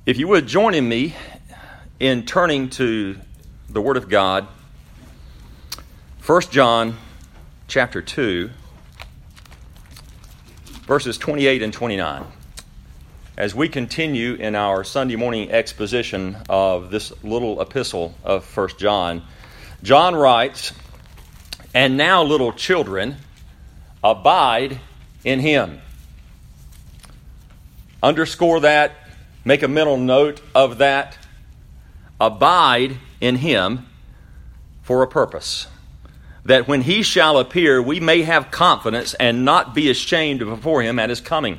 If you would join me in turning to the Word of God, 1 John chapter 2, verses 28 and 29. As we continue in our Sunday morning exposition of this little epistle of 1 John, John writes, "And now, little children, abide in Him." Underscore that. Make a mental note of that. Abide in Him for a purpose, that when He shall appear, we may have confidence and not be ashamed before Him at His coming.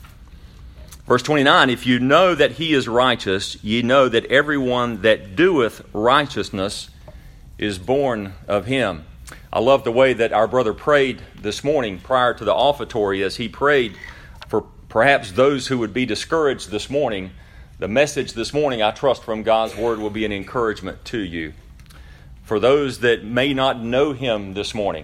Verse 29, "If you know that He is righteous, ye know that everyone that doeth righteousness is born of Him." I love the way that our brother prayed this morning prior to the offertory as he prayed for perhaps those who would be discouraged this morning. The message this morning, I trust from God's Word, will be an encouragement to you. For those that may not know Him this morning,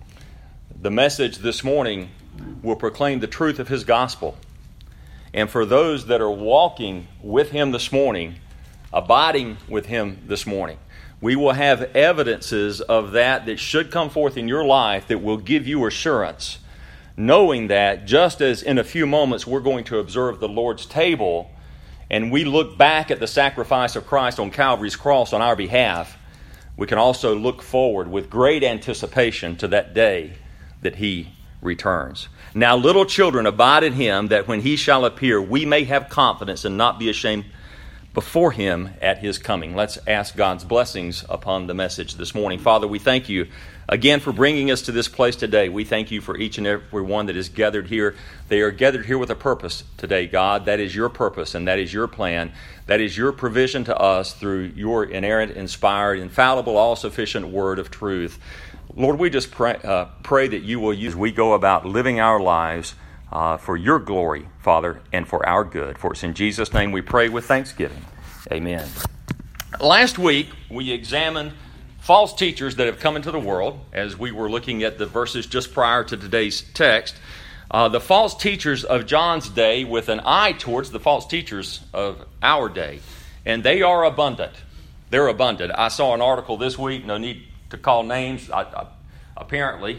the message this morning will proclaim the truth of His gospel. And for those that are walking with Him this morning, abiding with Him this morning, we will have evidences of that should come forth in your life that will give you assurance, knowing that just as in a few moments we're going to observe the Lord's table and we look back at the sacrifice of Christ on Calvary's cross on our behalf, we can also look forward with great anticipation to that day that He returns. "Now, little children, abide in Him, that when He shall appear, we may have confidence and not be ashamed before Him at His coming." Let's ask God's blessings upon the message this morning. Father, we thank You again for bringing us to this place today. We thank You for each and every one that is gathered here. They are gathered here with a purpose today, God. That is Your purpose and that is Your plan. That is Your provision to us through Your inerrant, inspired, infallible, all-sufficient word of truth. Lord, we just pray that You will use as we go about living our lives for Your glory, Father, and for our good. For it's in Jesus' name we pray with thanksgiving. Amen. Last week, we examined false teachers that have come into the world, as we were looking at the verses just prior to today's text. The false teachers of John's day with an eye towards the false teachers of our day. And they are abundant. They're abundant. I saw an article this week, no need to call names. Apparently,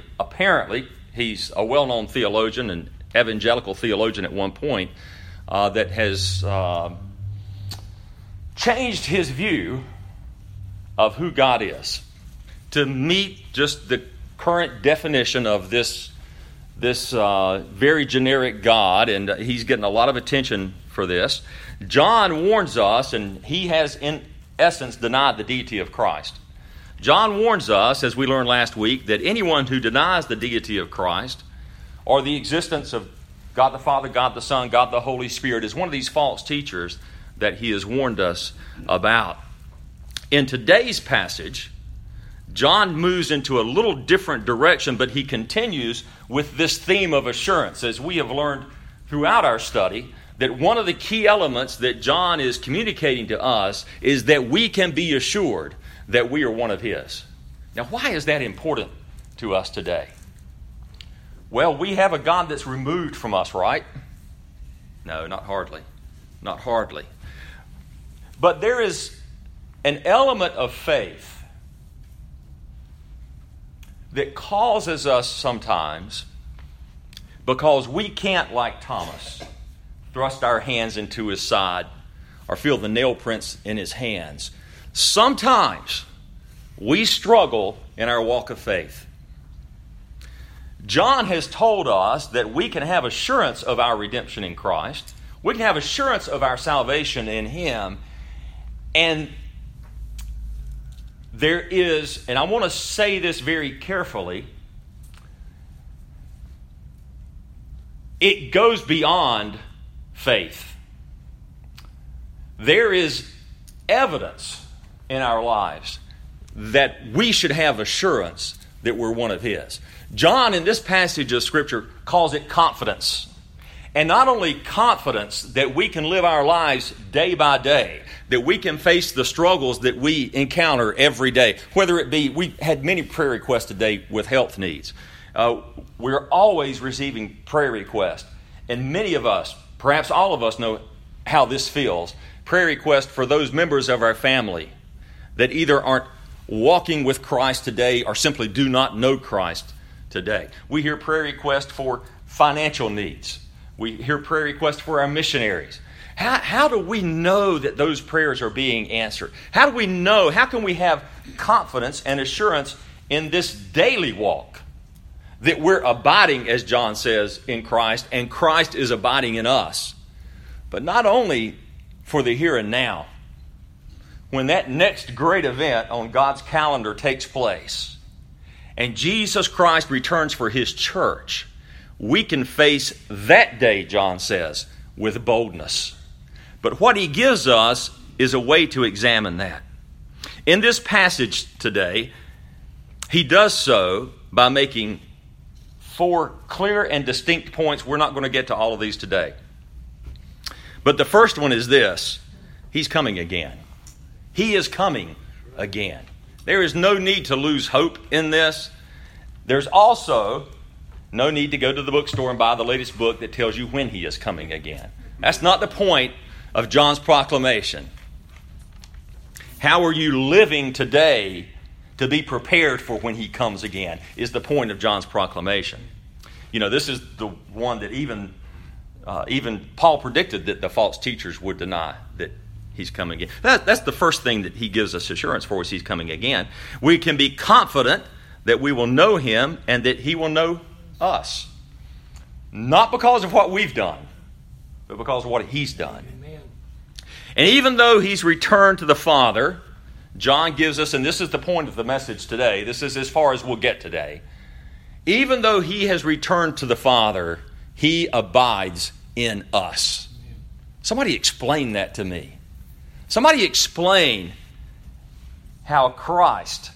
he's a well-known theologian and evangelical theologian at one point that has changed his view of who God is to meet just the current definition of this very generic God, and he's getting a lot of attention for this. John warns us, and he has in essence denied the deity of Christ. John warns us, as we learned last week, that anyone who denies the deity of Christ or the existence of God the Father, God the Son, God the Holy Spirit is one of these false teachers that he has warned us about. In today's passage, John moves into a little different direction, but he continues with this theme of assurance. As we have learned throughout our study, that one of the key elements that John is communicating to us is that we can be assured that we are one of His. Now, why is that important to us today? Well, we have a God that's removed from us, right? No, not hardly. Not hardly. But there is an element of faith that causes us sometimes, because we can't, like Thomas, thrust our hands into His side or feel the nail prints in His hands. Sometimes we struggle in our walk of faith. John has told us that we can have assurance of our redemption in Christ. We can have assurance of our salvation in Him. And there is, and I want to say this very carefully, it goes beyond faith. There is evidence in our lives that we should have assurance that we're one of His. John, in this passage of Scripture, calls it confidence. And not only confidence that we can live our lives day by day, that we can face the struggles that we encounter every day. Whether it be, we had many prayer requests today with health needs. We're always receiving prayer requests. And many of us, perhaps all of us, know how this feels, prayer requests for those members of our family that either aren't walking with Christ today or simply do not know Christ today. We hear prayer requests for financial needs. We hear prayer requests for our missionaries. How do we know that those prayers are being answered? How do we know? How can we have confidence and assurance in this daily walk that we're abiding, as John says, in Christ, and Christ is abiding in us? But not only for the here and now. When that next great event on God's calendar takes place and Jesus Christ returns for His church, we can face that day, John says, with boldness. But what he gives us is a way to examine that. In this passage today, he does so by making 4 clear and distinct points. We're not going to get to all of these today. But the first one is this: He's coming again. He is coming again. There is no need to lose hope in this. There's also no need to go to the bookstore and buy the latest book that tells you when He is coming again. That's not the point of John's proclamation. How are you living today to be prepared for when He comes again is the point of John's proclamation. You know, this is the one that even Paul predicted that the false teachers would deny that He's coming again. That's the first thing that he gives us assurance for, is He's coming again. We can be confident that we will know Him and that He will know us. Not because of what we've done, but because of what He's done. Amen. And even though He's returned to the Father, John gives us, and this is the point of the message today, this is as far as we'll get today. Even though He has returned to the Father, He abides in us. Somebody explain that to me. Somebody explain how Christ,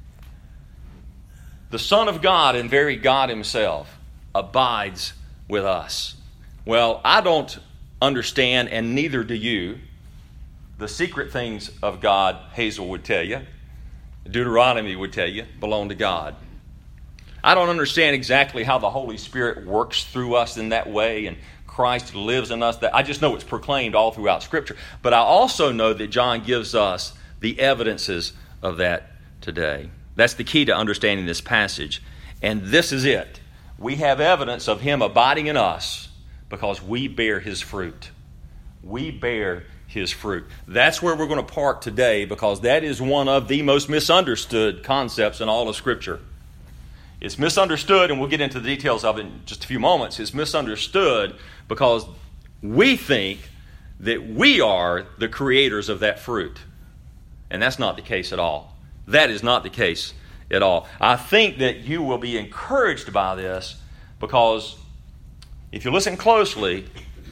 the Son of God and very God Himself, abides with us. Well, I don't understand, and neither do you, the secret things of God. Hazel would tell you, Deuteronomy would tell you, belong to God. I don't understand exactly how the Holy Spirit works through us in that way, and Christ lives in us. I just know it's proclaimed all throughout Scripture. But I also know that John gives us the evidences of that today. That's the key to understanding this passage. And this is it. We have evidence of Him abiding in us because we bear His fruit. We bear His fruit. That's where we're going to park today, because that is one of the most misunderstood concepts in all of Scripture. It's misunderstood, and we'll get into the details of it in just a few moments. It's misunderstood because we think that we are the creators of that fruit. And that's not the case at all. That is not the case at all. I think that you will be encouraged by this, because if you listen closely,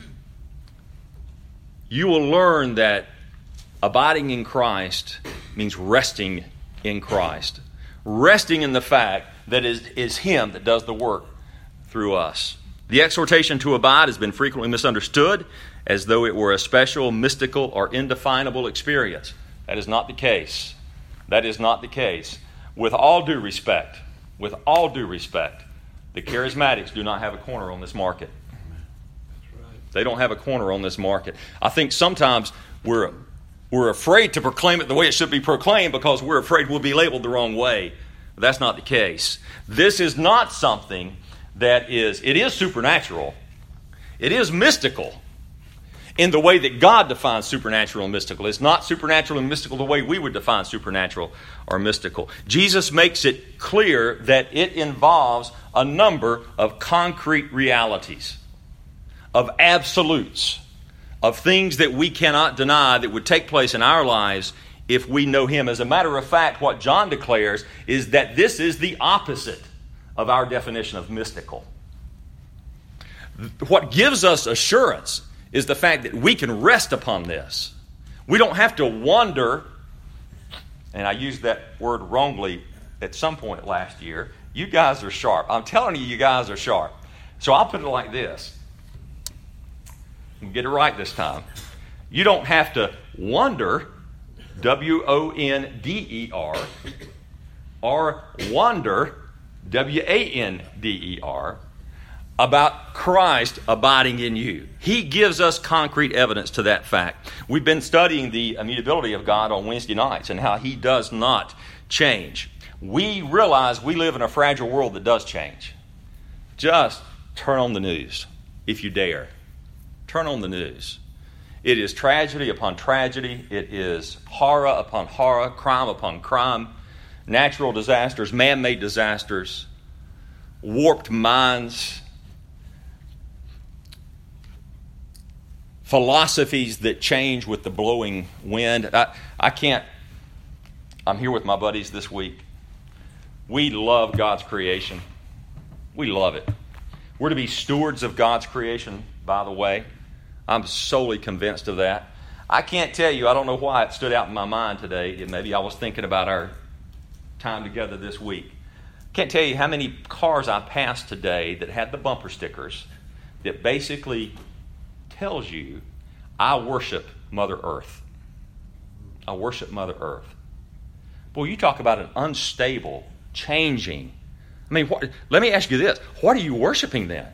you will learn that abiding in Christ means resting in Christ. Resting in the fact that it is Him that does the work through us. The exhortation to abide has been frequently misunderstood as though it were a special, mystical, or indefinable experience. That is not the case. That is not the case. With all due respect, the charismatics do not have a corner on this market. They don't have a corner on this market. I think sometimes we're afraid to proclaim it the way it should be proclaimed because we're afraid we'll be labeled the wrong way. But that's not the case. This is not something it is supernatural. It is mystical in the way that God defines supernatural and mystical. It's not supernatural and mystical the way we would define supernatural or mystical. Jesus makes it clear that it involves a number of concrete realities, of absolutes, of things that we cannot deny that would take place in our lives if we know Him. As a matter of fact, what John declares is that this is the opposite of our definition of mystical. What gives us assurance is the fact that we can rest upon this. We don't have to wonder, and I used that word wrongly at some point last year. You guys are sharp. I'm telling you, you guys are sharp. So I'll put it like this. Get it right this time. You don't have to wonder, W-O-N-D-E-R, or wander, W-A-N-D-E-R, about Christ abiding in you. He gives us concrete evidence to that fact. We've been studying the immutability of God on Wednesday nights and how He does not change. We realize we live in a fragile world that does change. Just turn on the news, if you dare. Turn on the news. It is tragedy upon tragedy. It is horror upon horror, crime upon crime, natural disasters, man-made disasters, warped minds, philosophies that change with the blowing wind. I'm here with my buddies this week. We love God's creation. We love it. We're to be stewards of God's creation, by the way. I'm solely convinced of that. I can't tell you, I don't know why it stood out in my mind today. Maybe I was thinking about our time together this week. Can't tell you how many cars I passed today that had the bumper stickers that basically tells you, I worship Mother Earth. I worship Mother Earth. Boy, you talk about an unstable, changing. Let me ask you this. What are you worshiping then?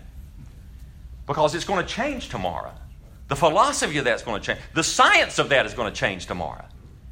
Because it's going to change tomorrow. The philosophy of that's going to change. The science of that is going to change tomorrow.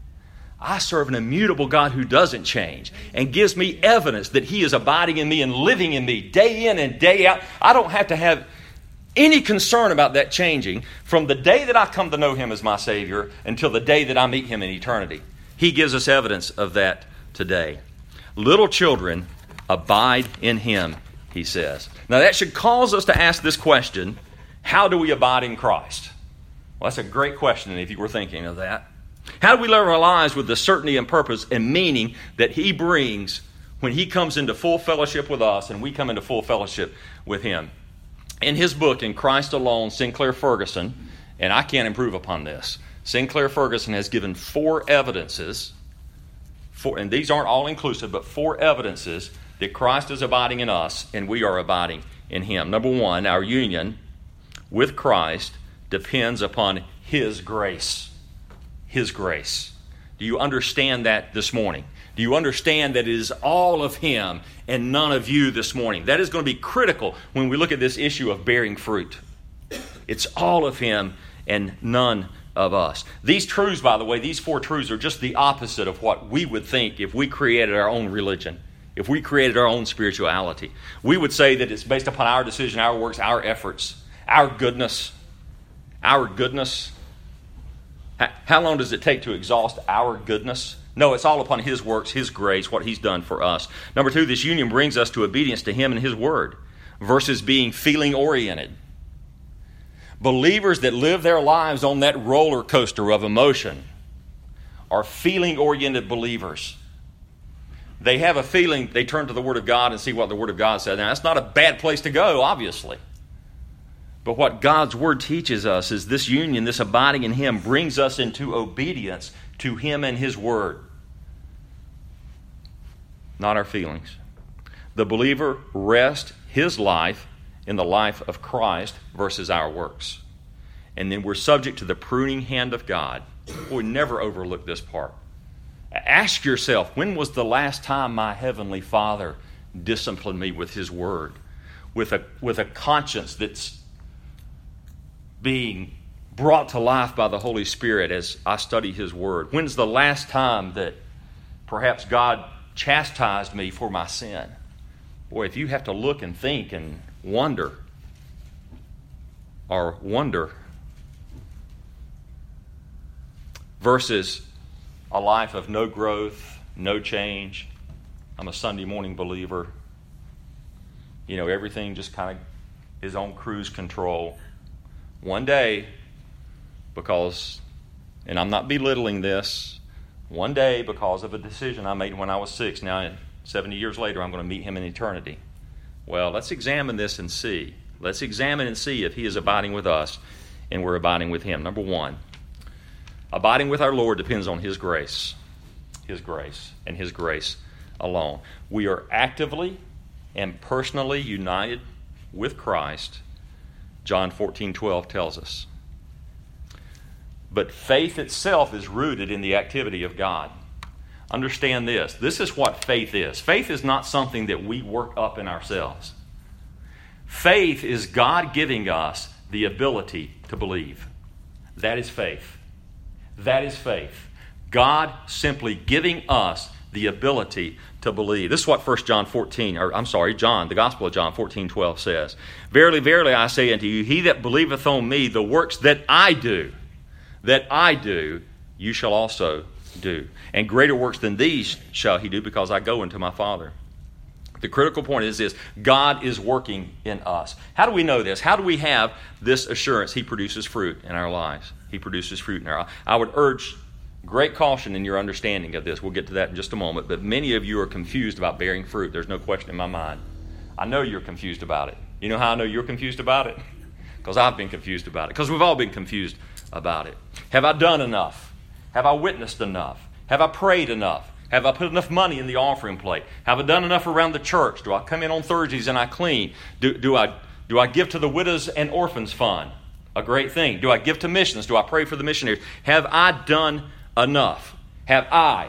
I serve an immutable God who doesn't change and gives me evidence that He is abiding in me and living in me day in and day out. I don't have to have any concern about that changing from the day that I come to know Him as my Savior until the day that I meet Him in eternity. He gives us evidence of that today. Little children, abide in Him, He says. Now that should cause us to ask this question, how do we abide in Christ? Well, that's a great question if you were thinking of that. How do we live our lives with the certainty and purpose and meaning that He brings when He comes into full fellowship with us and we come into full fellowship with Him? In his book, In Christ Alone, Sinclair Ferguson, and I can't improve upon this, Sinclair Ferguson has given 4 evidences, and these aren't all inclusive, but 4 evidences that Christ is abiding in us and we are abiding in Him. Number 1, our union with Christ depends upon His grace. His grace. Do you understand that this morning? Do you understand that it is all of Him and none of you this morning? That is going to be critical when we look at this issue of bearing fruit. It's all of Him and none of us. These truths, by the way, these 4 truths are just the opposite of what we would think if we created our own religion, if we created our own spirituality. We would say that it's based upon our decision, our works, our efforts, our goodness. Our goodness. How long does it take to exhaust our goodness? No, it's all upon His works, His grace, what He's done for us. Number 2, this union brings us to obedience to Him and His Word versus being feeling-oriented. Believers that live their lives on that roller coaster of emotion are feeling-oriented believers. They have a feeling, they turn to the Word of God and see what the Word of God says. Now, that's not a bad place to go, obviously. But what God's Word teaches us is this union, this abiding in Him, brings us into obedience to Him and His Word. Not our feelings. The believer rests his life in the life of Christ versus our works. And then we're subject to the pruning hand of God. Boy, never overlook this part. Ask yourself, when was the last time my Heavenly Father disciplined me with His Word? With a conscience that's being brought to life by the Holy Spirit as I study His Word. When's the last time that perhaps God chastised me for my sin? Boy, if you have to look and think and wonder versus a life of no growth, no change. I'm a Sunday morning believer. Everything just kind of is on cruise control. One day, and I'm not belittling this, one day because of a decision I made when I was 6, now 70 years later I'm going to meet Him in eternity. Well, let's examine this and see. Let's examine and see if He is abiding with us and we're abiding with Him. Number 1, abiding with our Lord depends on His grace. His grace and His grace alone. We are actively and personally united with Christ. John 14:12 tells us. But faith itself is rooted in the activity of God. Understand this. This is what faith is. Faith is not something that we work up in ourselves. Faith is God giving us the ability to believe. That is faith. That is faith. God simply giving us the ability to believe. This is what John, the Gospel of John 14:12 says. Verily, verily, I say unto you, he that believeth on me, the works that I do, you shall also do. And greater works than these shall he do, because I go unto my Father. The critical point is this: God is working in us. How do we know this? How do we have this assurance? He produces fruit in our lives. He produces fruit in our lives. I would urge great caution in your understanding of this. We'll get to that in just a moment. But many of you are confused about bearing fruit. There's no question in my mind. I know you're confused about it. You know how I know you're confused about it? Because I've been confused about it. Because we've all been confused about it. Have I done enough? Have I witnessed enough? Have I prayed enough? Have I put enough money in the offering plate? Have I done enough around the church? Do I come in on Thursdays and I clean? Do I give to the Widows and Orphans Fund? A great thing. Do I give to missions? Do I pray for the missionaries? Have I done enough? Have I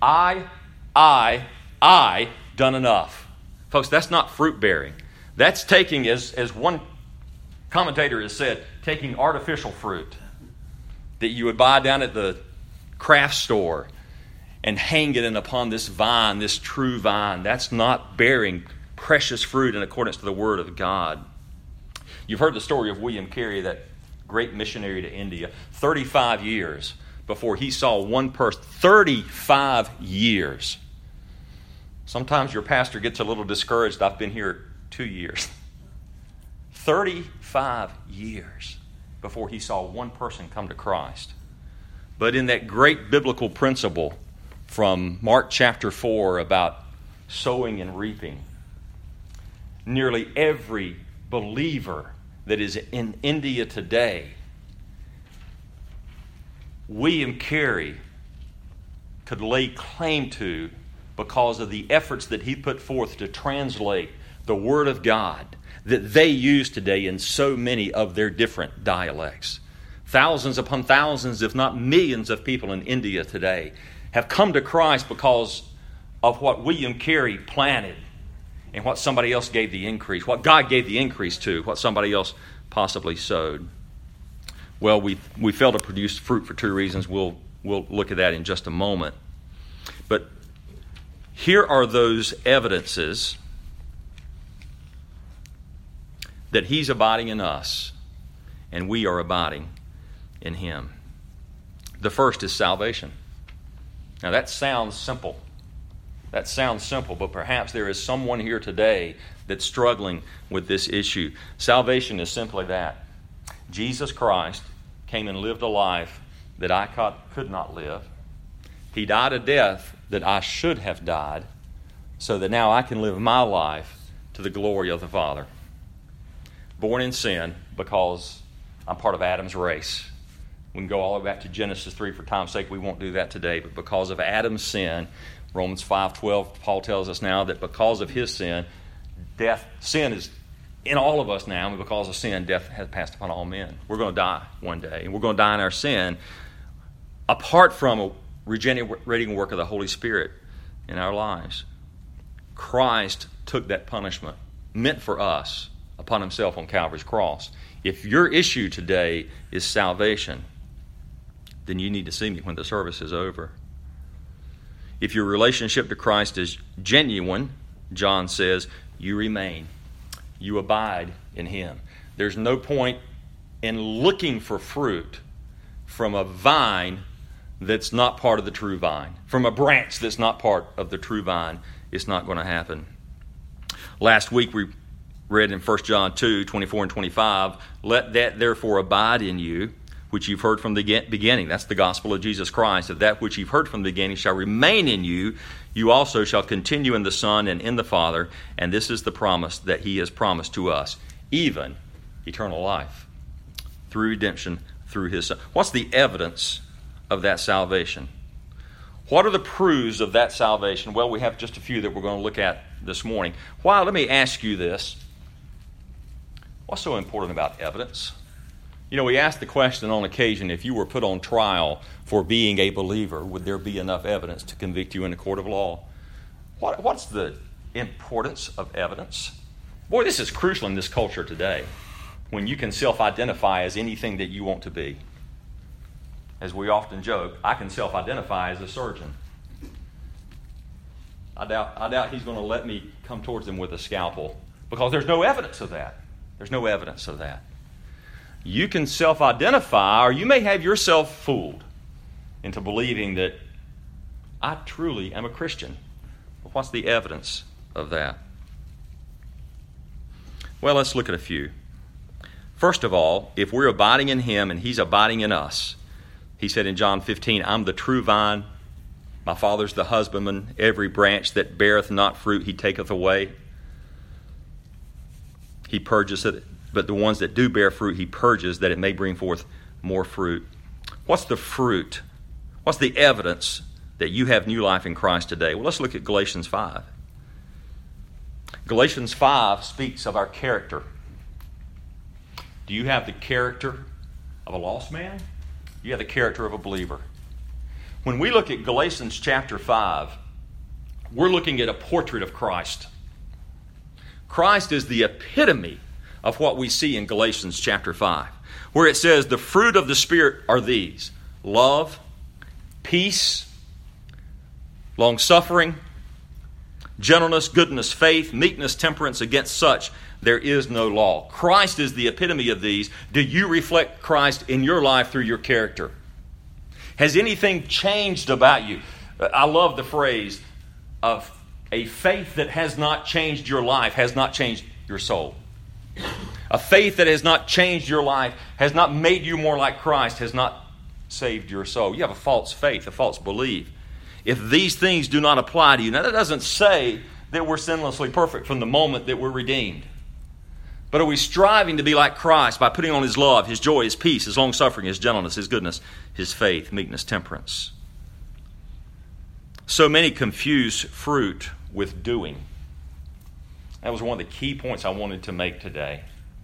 done enough? Folks, that's not fruit bearing. That's taking, as one commentator has said, taking artificial fruit that you would buy down at the craft store and hang it in upon this vine, this true vine. That's not bearing precious fruit in accordance to the Word of God. You've heard the story of William Carey, that great missionary to India. 35 years before he saw one person. 35 years. Sometimes your pastor gets a little discouraged. I've been here 2 years. 35 years before he saw one person come to Christ. But in that great biblical principle from Mark chapter 4 about sowing and reaping, nearly every believer that is in India today, William Carey could lay claim to because of the efforts that he put forth to translate the Word of God that they use today in so many of their different dialects. Thousands upon thousands, if not millions of people in India today have come to Christ because of what William Carey planted and what somebody else gave the increase, what God gave the increase to, what somebody else possibly sowed. Well, we fail to produce fruit for two reasons. We'll look at that in just a moment. But here are those evidences that He's abiding in us and we are abiding in Him. The first is salvation. Now that sounds simple. But perhaps there is someone here today that's struggling with this issue. Salvation is simply that. Jesus Christ came and lived a life that I could not live. He died a death that I should have died, so that now I can live my life to the glory of the Father. Born in sin because I'm part of Adam's race. We can go all the way back to Genesis 3 for time's sake. We won't do that today. But because of Adam's sin, Romans 5:12, Paul tells us now that because of his sin, sin is in all of us now, and because of sin, death has passed upon all men. We're going to die one day, and we're going to die in our sin apart from a regenerating work of the Holy Spirit in our lives. Christ took that punishment meant for us upon Himself on Calvary's cross. If your issue today is salvation, then you need to see me when the service is over. If your relationship to Christ is genuine, John says, you remain. You abide in Him. There's no point in looking for fruit from a vine that's not part of the true vine. From a branch that's not part of the true vine. It's not going to happen. Last week we read in 1 John 2, 24 and 25, let that therefore abide in you, which you've heard from the beginning. That's the gospel of Jesus Christ. That which you've heard from the beginning shall remain in you. You also shall continue in the Son and in the Father. And this is the promise that He has promised to us, even eternal life, through redemption, through His Son. What's the evidence of that salvation? What are the proofs of that salvation? Well, we have just a few that we're going to look at this morning. Why? Let me ask you this. What's so important about evidence? You know, we ask the question on occasion, if you were put on trial for being a believer, would there be enough evidence to convict you in a court of law? What's the importance of evidence? Boy, this is crucial in this culture today, when you can self-identify as anything that you want to be. As we often joke, I can self-identify as a surgeon. I doubt he's going to let me come towards him with a scalpel, because there's no evidence of that. There's no evidence of that. You can self-identify, or you may have yourself fooled into believing that I truly am a Christian. Well, what's the evidence of that? Well, let's look at a few. First of all, if we're abiding in him and he's abiding in us, he said in John 15, I'm the true vine, my Father's the husbandman, every branch that beareth not fruit he taketh away. He purges it, but the ones that do bear fruit he purges, that it may bring forth more fruit. What's the fruit? What's the evidence that you have new life in Christ today? Well, let's look at Galatians 5. Galatians 5 speaks of our character. Do you have the character of a lost man? You have the character of a believer. When we look at Galatians chapter 5, we're looking at a portrait of Christ. Christ is the epitome of what we see in Galatians chapter 5, where it says the fruit of the Spirit are these: love, peace, long-suffering, gentleness, goodness, faith, meekness, temperance. Against such there is no law. Christ is the epitome of these. Do you reflect Christ in your life through your character? Has anything changed about you? I love the phrase of a faith that has not changed your life has not changed your soul. A faith that has not changed your life, has not made you more like Christ, has not saved your soul. You have a false faith, a false belief. If these things do not apply to you, now that doesn't say that we're sinlessly perfect from the moment that we're redeemed. But are we striving to be like Christ by putting on his love, his joy, his peace, his long-suffering, his gentleness, his goodness, his faith, meekness, temperance? So many confuse fruit with doing. That was one of the key points I wanted to make today.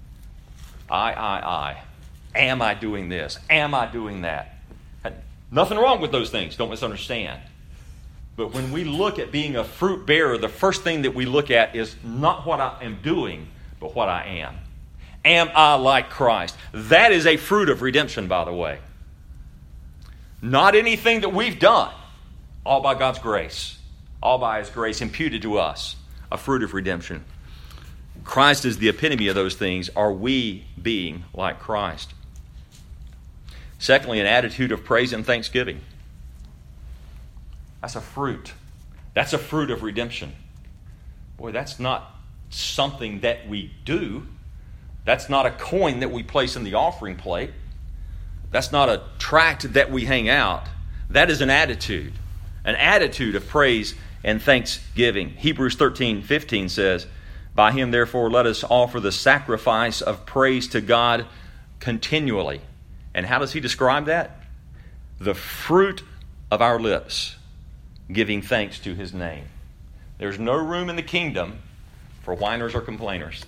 I. Am I doing this? Am I doing that? Nothing wrong with those things, don't misunderstand. But when we look at being a fruit bearer, the first thing that we look at is not what I am doing, but what I am. Am I like Christ? That is a fruit of redemption, by the way. Not anything that we've done. All by God's grace. All by his grace imputed to us. A fruit of redemption. Christ is the epitome of those things. Are we being like Christ? Secondly, an attitude of praise and thanksgiving. That's a fruit. That's a fruit of redemption. Boy, that's not something that we do. That's not a coin that we place in the offering plate. That's not a tract that we hang out. That is an attitude of praise and thanksgiving. Hebrews 13:15 says, by him therefore let us offer the sacrifice of praise to God continually. And how does he describe that? The fruit of our lips, giving thanks to his name. There's no room in the kingdom for whiners or complainers.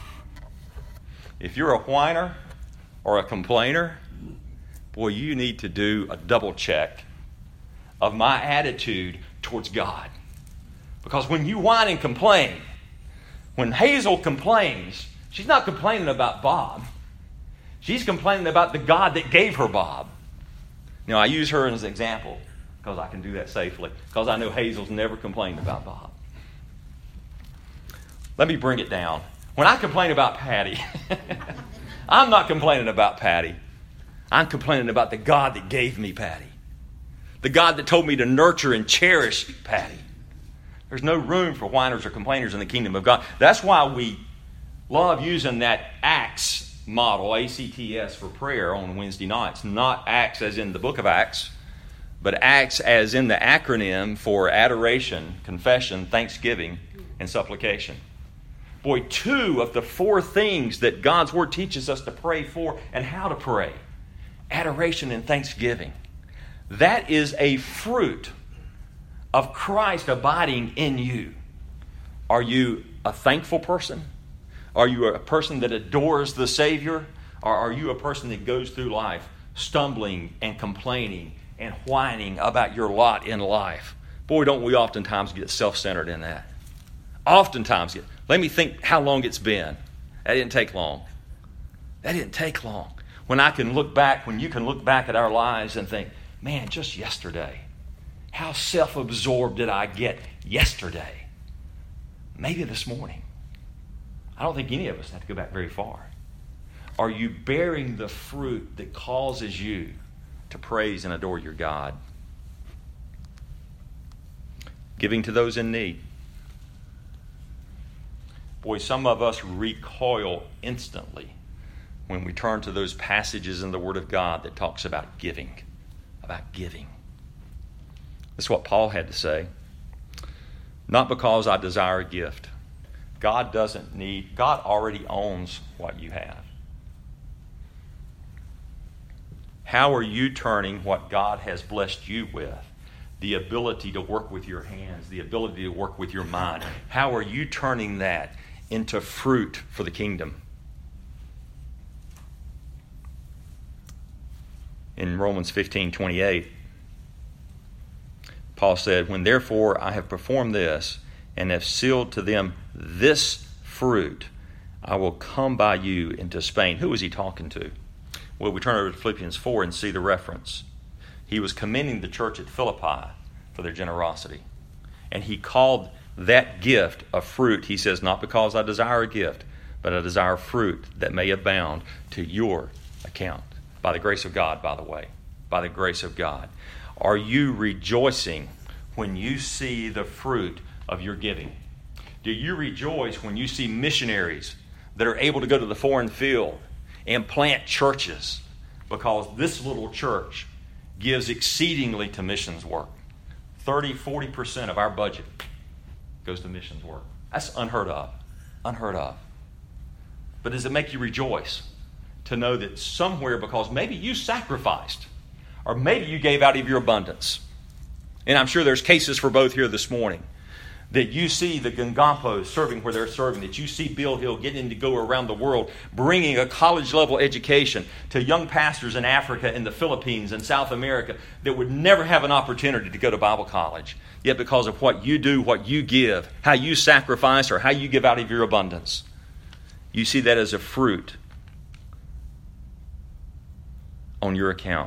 If you're a whiner or a complainer, boy, you need to do a double check of my attitude towards God. Because when you whine and complain, when Hazel complains, she's not complaining about Bob. She's complaining about the God that gave her Bob. You know, I use her as an example because I can do that safely, because I know Hazel's never complained about Bob. Let me bring it down. When I complain about Patty, I'm not complaining about Patty. I'm complaining about the God that gave me Patty. The God that told me to nurture and cherish Patty. There's no room for whiners or complainers in the kingdom of God. That's why we love using that ACTS model, ACTS, for prayer on Wednesday nights. Not ACTS as in the book of Acts, but ACTS as in the acronym for adoration, confession, thanksgiving, and supplication. Boy, 2 of the 4 things that God's Word teaches us to pray for and how to pray. Adoration and thanksgiving. That is a fruit of Christ abiding in you. Are you a thankful person? Are you a person that adores the Savior? Or are you a person that goes through life stumbling and complaining and whining about your lot in life? Boy, don't we oftentimes get self-centered in that. Oftentimes, let me think how long it's been. That didn't take long. That didn't take long. When you can look back at our lives and think, man, just yesterday, how self-absorbed did I get yesterday? Maybe this morning. I don't think any of us have to go back very far. Are you bearing the fruit that causes you to praise and adore your God? Giving to those in need. Boy, some of us recoil instantly when we turn to those passages in the Word of God that talks about giving. About giving. That's what Paul had to say. Not because I desire a gift. God already owns what you have. How are you turning what God has blessed you with, the ability to work with your hands, the ability to work with your mind, how are you turning that into fruit for the kingdom? In Romans 15:28, Paul said, when therefore I have performed this and have sealed to them this fruit, I will come by you into Spain. Who was he talking to? Well, we turn over to Philippians 4 and see the reference. He was commending the church at Philippi for their generosity. And he called that gift a fruit. He says, not because I desire a gift, but I desire fruit that may abound to your account. By the grace of God, by the way. By the grace of God. Are you rejoicing when you see the fruit of your giving? Do you rejoice when you see missionaries that are able to go to the foreign field and plant churches because this little church gives exceedingly to missions work? 30-40% of our budget goes to missions work. That's unheard of. Unheard of. But does it make you rejoice to know that somewhere, because maybe you sacrificed, or maybe you gave out of your abundance, and I'm sure there's cases for both here this morning, that you see the Gangampos serving where they're serving, that you see Bill Hill getting to go around the world, bringing a college-level education to young pastors in Africa and the Philippines and South America that would never have an opportunity to go to Bible college. Yet because of what you do, what you give, how you sacrifice, or how you give out of your abundance, you see that as a fruit on your account.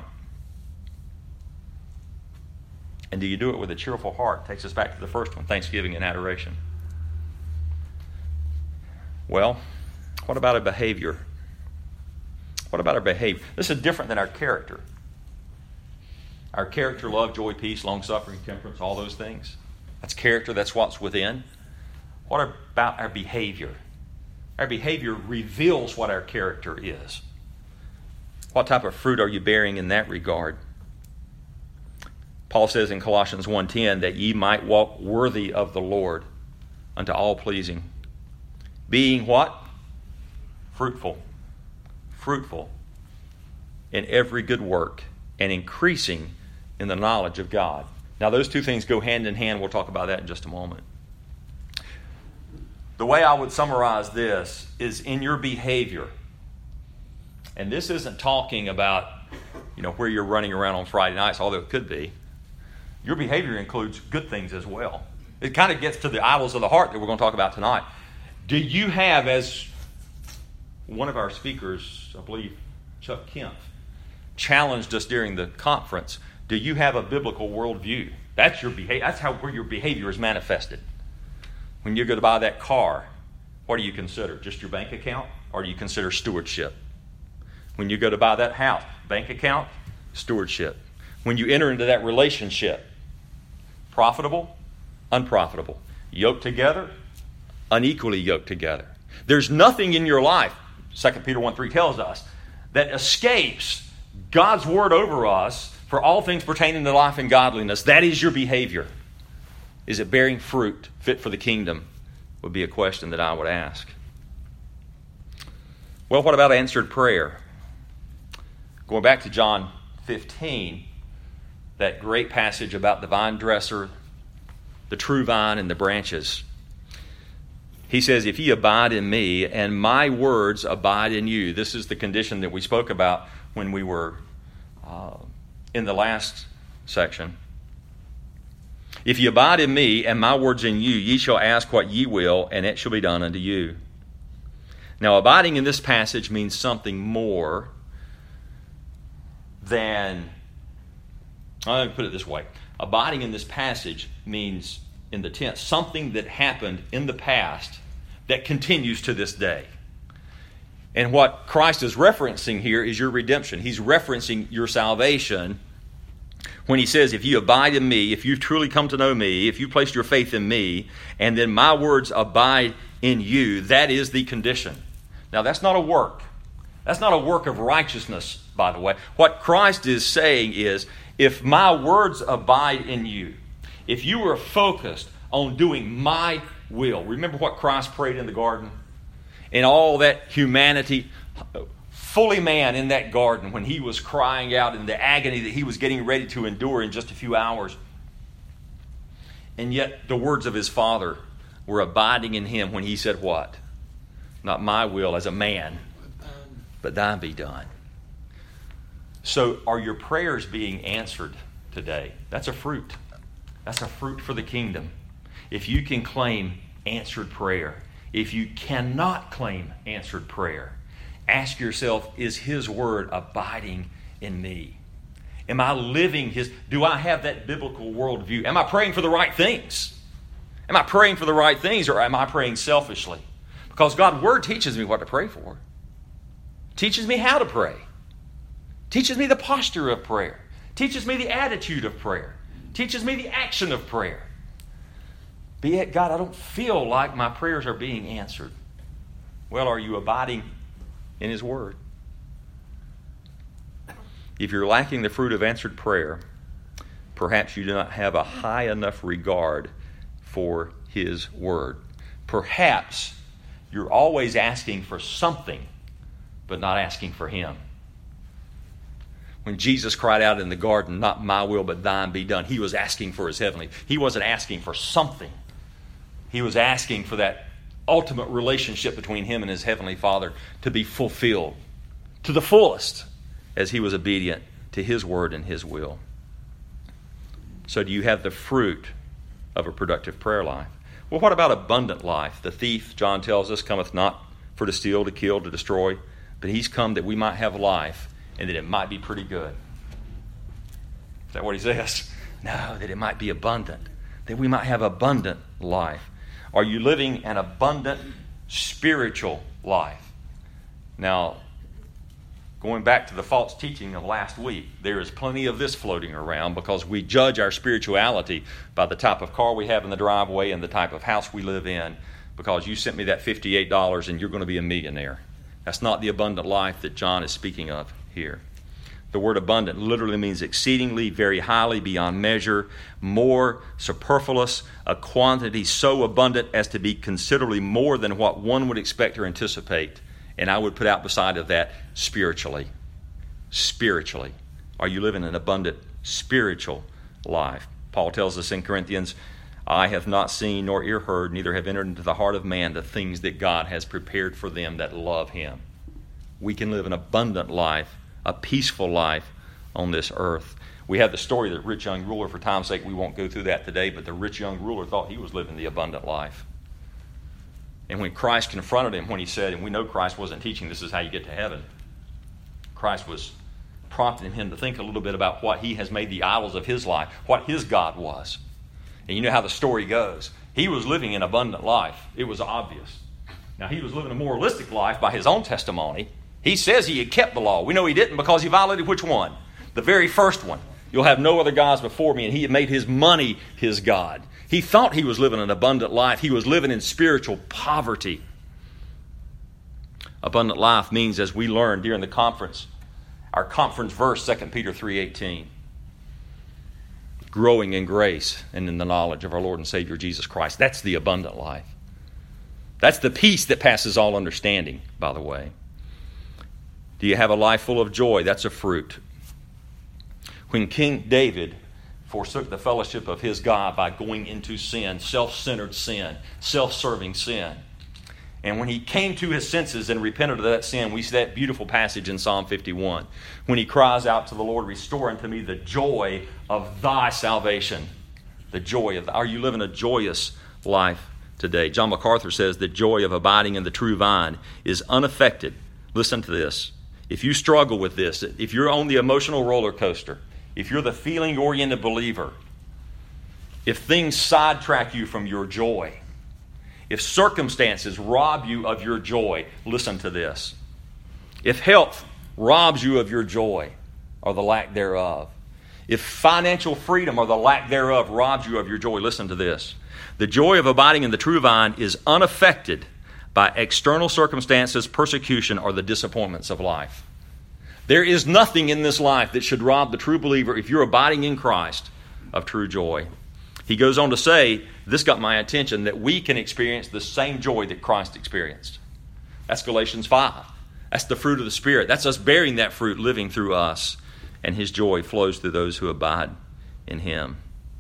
And do you do it with a cheerful heart? Takes us back to the first one, thanksgiving and adoration. Well, what about our behavior? What about our behavior? This is different than our character. Our character, love, joy, peace, long-suffering, temperance, all those things. That's character, that's what's within. What about our behavior? Our behavior reveals what our character is. What type of fruit are you bearing in that regard? Paul says in Colossians 1:10 that ye might walk worthy of the Lord unto all pleasing. Being what? Fruitful. Fruitful in every good work and increasing in the knowledge of God. Now those two things go hand in hand. We'll talk about that in just a moment. The way I would summarize this is in your behavior. And this isn't talking about, where you're running around on Friday nights, although it could be. Your behavior includes good things as well. It kind of gets to the idols of the heart that we're going to talk about tonight. Do you have, as one of our speakers, I believe Chuck Kemp, challenged us during the conference, do you have a biblical worldview? That's your behavior. That's where your behavior is manifested. When you go to buy that car, what do you consider? Just your bank account? Or do you consider stewardship? When you go to buy that house, bank account, stewardship. When you enter into that relationship, profitable, unprofitable, yoked together, unequally yoked together. There's nothing in your life, 2 Peter 1:3 tells us, that escapes God's word over us for all things pertaining to life and godliness. That is your behavior. Is it bearing fruit fit for the kingdom? Would be a question that I would ask. Well, what about answered prayer? Going back to John 15, that great passage about the vine dresser, the true vine and the branches. He says, if ye abide in me and my words abide in you. This is the condition that we spoke about when we were in the last section. If ye abide in me, and my words in you, ye shall ask what ye will, and it shall be done unto you. Now, abiding in this passage means something more than, let me put it this way. Abiding in this passage means, in the tense, something that happened in the past that continues to this day. And what Christ is referencing here is your redemption. He's referencing your salvation when he says, if you abide in me, if you've truly come to know me, if you placed your faith in me, and then my words abide in you, that is the condition. Now, that's not a work. That's not a work of righteousness, by the way. What Christ is saying is, if my words abide in you, if you are focused on doing my will, remember what Christ prayed in the garden? And all that humanity, fully man in that garden, when he was crying out in the agony that he was getting ready to endure in just a few hours. And yet the words of his Father were abiding in him when he said what? Not my will as a man, but thine be done. So are your prayers being answered today? That's a fruit. That's a fruit for the kingdom. If you can claim answered prayer, if you cannot claim answered prayer, ask yourself, is his word abiding in me? Am I living his? Do I have that biblical worldview? Am I praying for the right things? Am I praying for the right things, or am I praying selfishly? Because God's word teaches me what to pray for. Teaches me how to pray. Teaches me the posture of prayer. Teaches me the attitude of prayer. Teaches me the action of prayer. But yet, God, I don't feel like my prayers are being answered. Well, are you abiding in his word? If you're lacking the fruit of answered prayer, perhaps you do not have a high enough regard for his word. Perhaps you're always asking for something, but not asking for him. When Jesus cried out in the garden, not my will, but thine be done, he was asking for his heavenly. He wasn't asking for something. He was asking for that ultimate relationship between him and his heavenly Father to be fulfilled to the fullest as he was obedient to his word and his will. So do you have the fruit of a productive prayer life? Well, what about abundant life? The thief, John tells us, cometh not for to steal, to kill, to destroy, but he's come that we might have life and that it might be pretty good. Is that what he says? No, that it might be abundant, that we might have abundant life. Are you living an abundant spiritual life? Now, going back to the false teaching of last week, there is plenty of this floating around because we judge our spirituality by the type of car we have in the driveway and the type of house we live in, because you sent me that $58 and you're going to be a millionaire. That's not the abundant life that John is speaking of here. The word abundant literally means exceedingly, very highly, beyond measure, more, superfluous, a quantity so abundant as to be considerably more than what one would expect or anticipate. And I would put out beside of that spiritually. Spiritually. Are you living an abundant spiritual life? Paul tells us in Corinthians, eye hath not seen nor ear heard, neither have entered into the heart of man the things that God has prepared for them that love him. We can live an abundant life, a peaceful life on this earth. We have the story of the rich young ruler. For time's sake, we won't go through that today, but the rich young ruler thought he was living the abundant life. And when Christ confronted him, when he said, and we know Christ wasn't teaching this is how you get to heaven, Christ was prompting him to think a little bit about what he has made the idols of his life, what his God was. And you know how the story goes. He was living an abundant life. It was obvious. Now, he was living a moralistic life by his own testimony. He says he had kept the law. We know he didn't because he violated which one? The very first one. You'll have no other gods before me. And he had made his money his God. He thought he was living an abundant life. He was living in spiritual poverty. Abundant life means, as we learned during the conference, our conference verse, 2 Peter 3:18, growing in grace and in the knowledge of our Lord and Savior Jesus Christ. That's the abundant life. That's the peace that passes all understanding, by the way. Do you have a life full of joy? That's a fruit. When King David forsook the fellowship of his God by going into sin, self-centered sin, self-serving sin, and when he came to his senses and repented of that sin, we see that beautiful passage in Psalm 51. When he cries out to the Lord, restore unto me the joy of thy salvation. The joy of, are you living a joyous life today? John MacArthur says the joy of abiding in the true vine is unaffected. Listen to this. If you struggle with this, if you're on the emotional roller coaster, if you're the feeling-oriented believer, if things sidetrack you from your joy, if circumstances rob you of your joy, listen to this. If health robs you of your joy or the lack thereof, if financial freedom or the lack thereof robs you of your joy, listen to this. The joy of abiding in the true vine is unaffected by external circumstances, persecution, or the disappointments of life. There is nothing in this life that should rob the true believer, if you're abiding in Christ, of true joy. He goes on to say, this got my attention, that we can experience the same joy that Christ experienced. That's Galatians 5. That's the fruit of the Spirit. That's us bearing that fruit, living through us. And His joy flows through those who abide in Him.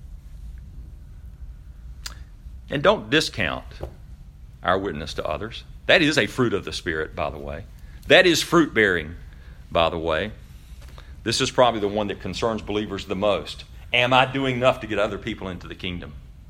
And don't discount our witness to others. That is a fruit of the Spirit, by the way. That is fruit bearing, by the way. This is probably the one that concerns believers the most. Am I doing enough to get other people into the kingdom?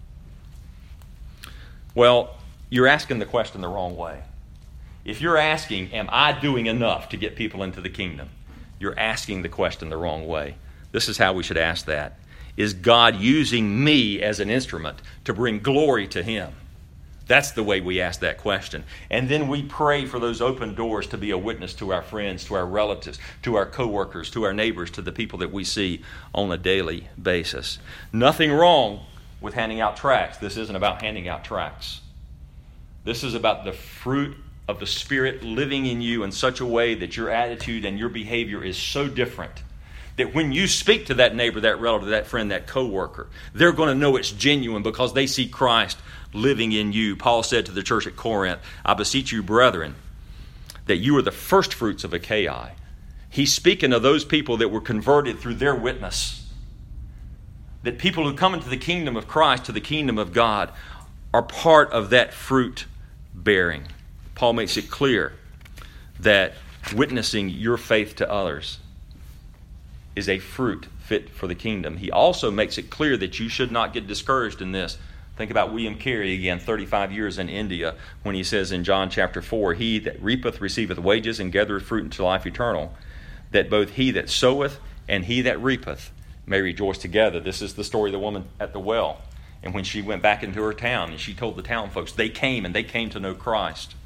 Well, you're asking the question the wrong way. If you're asking, am I doing enough to get people into the kingdom? You're asking the question the wrong way. This is how we should ask that. Is God using me as an instrument to bring glory to Him? That's the way we ask that question. And then we pray for those open doors to be a witness to our friends, to our relatives, to our coworkers, to our neighbors, to the people that we see on a daily basis. Nothing wrong with handing out tracts. This isn't about handing out tracts. This is about the fruit of the Spirit living in you in such a way that your attitude and your behavior is so different that when you speak to that neighbor, that relative, that friend, that coworker, they're going to know it's genuine because they see Christ living in you. Paul said to the church at Corinth, I beseech you, brethren, that you are the first fruits of Achaia. He's speaking of those people that were converted through their witness. That people who come into the kingdom of Christ, to the kingdom of God, are part of that fruit bearing. Paul makes it clear that witnessing your faith to others is a fruit fit for the kingdom. He also makes it clear that you should not get discouraged in this. Think about William Carey again, 35 years in India, when he says in John chapter 4, He that reapeth receiveth wages and gathereth fruit unto life eternal, that both he that soweth and he that reapeth may rejoice together. This is the story of the woman at the well. And when she went back into her town and she told the town folks, they came to know Christ.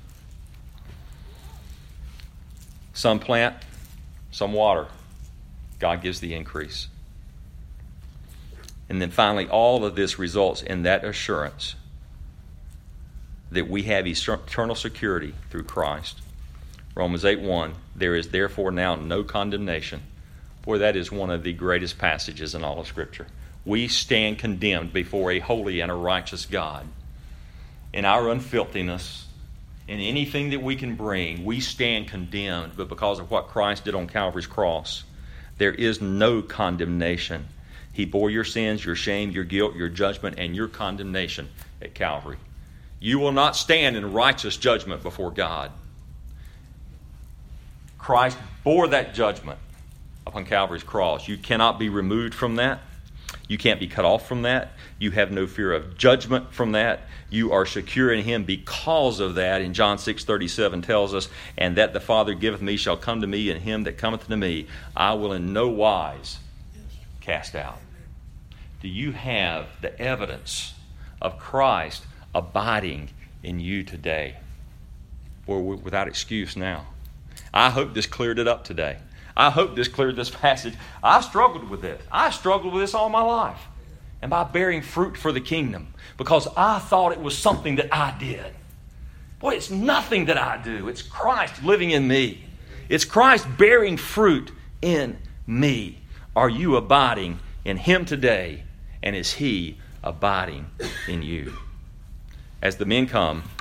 Some plant, some water. God gives the increase. And then finally, all of this results in that assurance that we have eternal security through Christ. Romans 8:1, there is therefore now no condemnation. Boy, that is one of the greatest passages in all of Scripture. We stand condemned before a holy and a righteous God. In our unfilthiness, in anything that we can bring, we stand condemned, but because of what Christ did on Calvary's cross, there is no condemnation. He bore your sins, your shame, your guilt, your judgment, and your condemnation at Calvary. You will not stand in righteous judgment before God. Christ bore that judgment upon Calvary's cross. You cannot be removed from that. You can't be cut off from that. You have no fear of judgment from that. You are secure in Him because of that. And John 6:37 tells us, and that the Father giveth me shall come to me, and him that cometh to me I will in no wise cast out. Do you have the evidence of Christ abiding in you today? Or without excuse now? I hope this cleared it up today. I hope this cleared this passage. I've struggled with this. I struggled with this all my life. Am I bearing fruit for the kingdom? Because I thought it was something that I did. Boy, it's nothing that I do. It's Christ living in me. It's Christ bearing fruit in me. Are you abiding in Him today? And is He abiding in you? As the men come,